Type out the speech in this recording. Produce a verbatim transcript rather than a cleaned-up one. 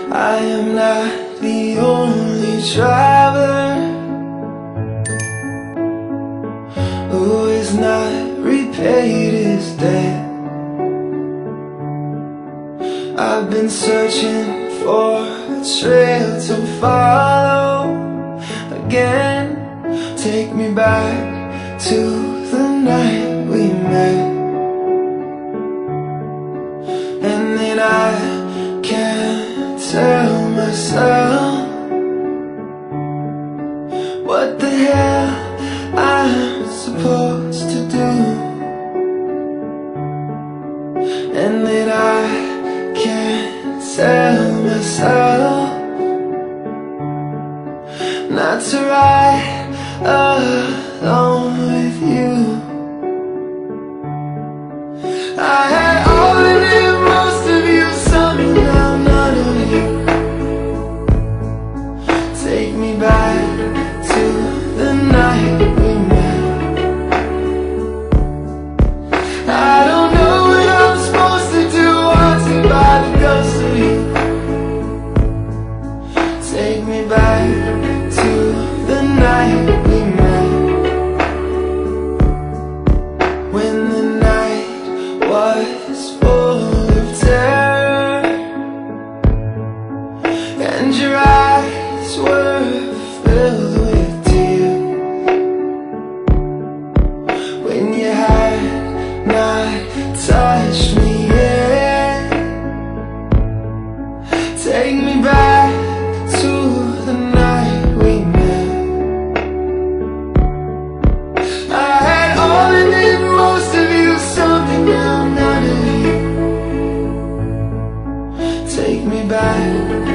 I am not the only traveler who is not repaid his debt. I've been searching for a trail to follow again. Take me back to the night we met, and then I can't tell myself what the hell I'm supposed to do, and then I can't tell myself not to ride alone with you. I had all of it, most of you, some, now none of you. Take me back to the night we met. I don't know what I'm supposed to do, haunted by the ghost of you. Take me back to the night we met, when the night was full of terror and your eyes were filled with tears, when you had not touched me yet. Take me back to the night we met. I had all of it, most of you, something, now none of you. Take me back